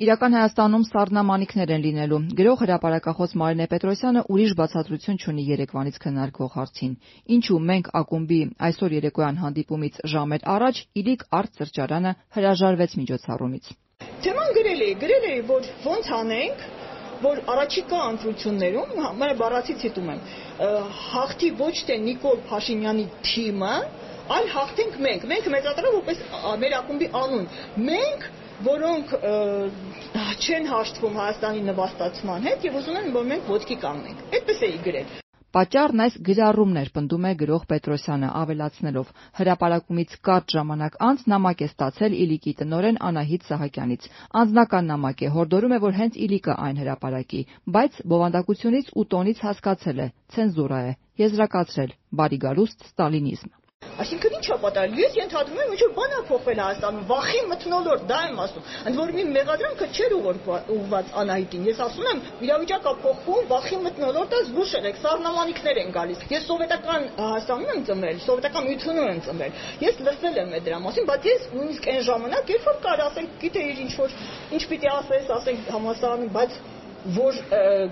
Իրական Հայաստանում սառնամանիքներ են լինելու։ Գրող հրապարակախոս Մարինե Պետրոսյանը ուրիշ բացատրություն չունի երեկվանից քննարկվող հարցին։ Ինչու մենք ակումբի այսօր երեկոյան հանդիպումից ժամեր առաջ Իլիկ արտ-սրճարանը հրաժարվեց միջոցառումից։ Թեման գրել էի, որ ոնց անենք, որ առաջիկա ընտրություններում, բառացի ցիտում եմ, հաղթի ոչ թե Նիկոլ Փաշինյանի թիմը, այլ հաղթենք մենք։ Մենք մեծադրել որպես մեր ակումբի անուն։ Մենք, որոնք չեն հաշտվում Հայաստանի նվաստացման հետ եւ ուզում են, որ մենք ոտքի կանգնենք։ Այդպես էի գրել։ Պատճառն այս գրառումն էր, պնդում է գրող Պետրոսյանը, ավելացնելով. հրապարակումից կարճ ժամանակ անց նամակ է ստացել Իլիկի տնօրեն Անահիտ Սահակյանից։ Անձնական նամակ է, հորդորում է, որ հենց Իլիկը այն հրապարակի, բայց բովանդակությունից ու տոնից հասկացել է, ցենզուրա է, եզրակացրել, բարի գալուստ ստալինիզմ։ Այսինքն ի՞նչ է պատահել։ Ես ենթադրում եմ, ինչ-որ բան է փոխվել Հայաստանում, վախի մթնոլորտ, դա եմ ասում։ Ընդ որում իմ մեղադրանքը չէր ուղղված Անահիտին։ Ես ասում եմ, իրավիճակը փոխվում, վախի մթնոլորտը զգուշ եղեք, սառնամանիքներ են գալիս։ Ես սովետական Հայաստանում եմ ծնվել, սովետական Միությունում եմ ծնվել։ Ես լսել եմ դրա մասին, բայց ես նույնիսկ այն ժամանակ, երբ որ կար, ասենք, գիտեի ինչ պիտի ասես, ասենք համասարանում, բայց որ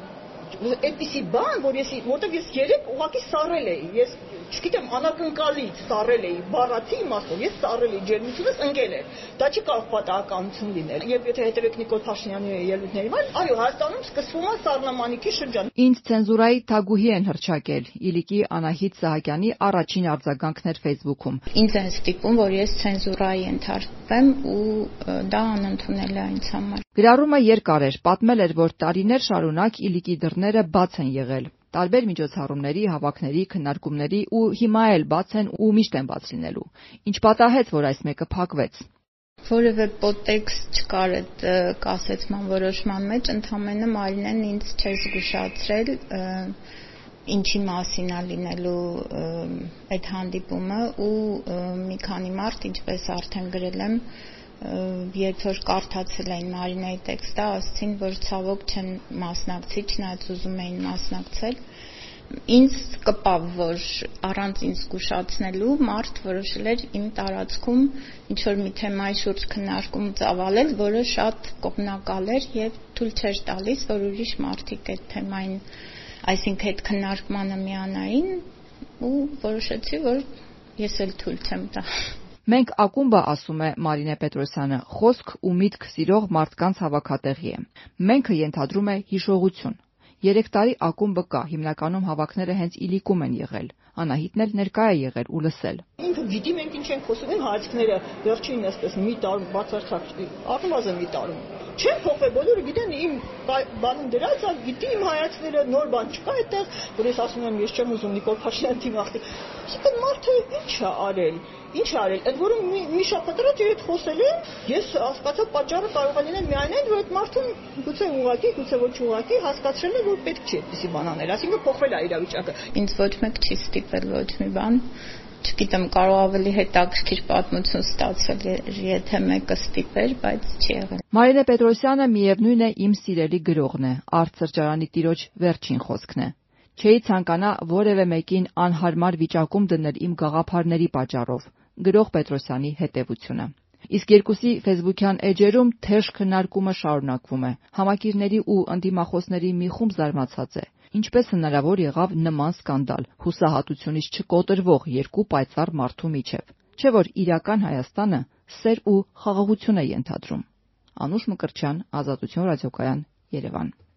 այդպիսի բան, որտեղ ես երեք ուղղակի սառել էի, ես չգիտեմ, անակնկալից սառել էի, բառացի իմաստով, ես սառել էի, ջերմությունս ընկել էր, դա չի կարող պատահականություն լինել, եւ եթե հետևեք Նիկոլ Փաշինյանի ելույթներին, այո, Հայաստանում սկսվում է սառնամանիքի շրջան։ Ինձ ցենզուրայի թագուհի են հռչակել, Իլիկի Անահիտ Սահակյանի առաջին արձագանքն էր Facebook-ում։ Ինձ են ստիպում, որ ես ցենզուրայի ենթարկվեմ ու դա անընդունել է ինձ համար։ Գրառումը երկար էր, պատմել էր, որ տարիներ շարունակ Իլիկի դռները բաց են եղել։ Տարբեր միջոցառումների, հավաքների, քննարկումների ու հիմա էլ բաց են ու միշտ են բաց լինելու։ Ինչ պատահեց, որ այս մեկը փակվեց։ Որևէ պոդտեքստ չկար այդ կասեցման որոշման մեջ, ընդամենը Մարինեն ինձ չէր զգուշացրել, ինչի մասին է լինելու այդ հանդիպումը ու մի քանի մարդ, ինչպես արդեն գրել եմ, երբ որ կարդացել էին Մարինեի տեքստը, ասացին, որ ցավոք չեն մասնակցի, չնայած ուզում էին մասնակցել։ Ինձ կպավ, որ առանց ինձ զգուշացնելու մարդ որոշել էր իմ տարածքում ինչ-որ մի թեմայի շուրջ քննարկում ծավալել, որը շատ կողմնակալ էր եւ թույլ չէր տալիս, որ ուրիշ մարդիկ այդ թեմային, այսինքն այդ քննարկմանը միանային ու որոշեցի, որ ես էլ թույլ չեմ տա։ Մենք ակումբը, ասում է Մարինե Պետրոսյանը, խոսք ու միտք սիրող մարդկանց հավաքատեղի է։ Մենքը ենթադրում է հիշողություն։ 3 տարի ակումբը կա, հիմնականում հավաքները հենց Իլիկում են եղել։ Անահիտն էլ ներկա է եղել ու լսել։ Ինքը գիտի մենք ինչ ենք խոսում, իմ հայացքները վերջին այսպես մի տարում բացարձակ առնվազն մի տարում չեն փոխվել, բոլորը գիտեն իմ բանին դրած է, գիտի իմ հայացքները, նոր բան չկա այդտեղ, որ ես ասում եմ ես չեմ ուզում Նիկոլ Փաշինյանի թիմի ախտի։ Այսինքն մարդը ինչ է արել։ Ինչ արել, ընդ որում մի շաբաթ առաջ իր հետ խոսել եմ, ես հասկացա պատճառը կարող է լինել միայն այն, որ այդ մարդուն գուցե ուղղակի, գուցե ոչ ուղղակի հասկացրել է, որ պետք չի այդպիսի բան անել, այսինքն փոխվել է իրավիճակը։ Ինձ ոչ մեկ չի ստիպել ոչ մի բան, չգիտեմ, կարող ավելի հետաքրքիր պատմություն ստացվել, եթե մեկը ստիպեր, բայց չի եղել։ Մարինե Պետրոսյանը միևնույն է իմ սիրելի գրողն է, արտ-սրճարանի տիրոջ վերջին խոսքն է։ Չէի ցանկանա որևէ մեկին անհարմար վիճակում դնել իմ գաղափարների պատճառով։ Գրող Պետրոսյանի հետևությունը։ Իսկ երկուսի ֆեյսբուքյան էջերում թեժ քննարկումը շարունակվում է։ Համակիրների ու ընդդիմախոսների մի խումբ զարմացած է։ Ինչպես հնարավոր եղավ նման սկանդալ, հուսահատությունից չկոտրվող երկու պայծառ մարդու միջև։ Չէ՞ որ իրական Հայաստանը սեր ու խաղաղություն է ենթադրում։ Անուշ Մկրտչյան, Ազատություն ռադիոկայան, Երևան։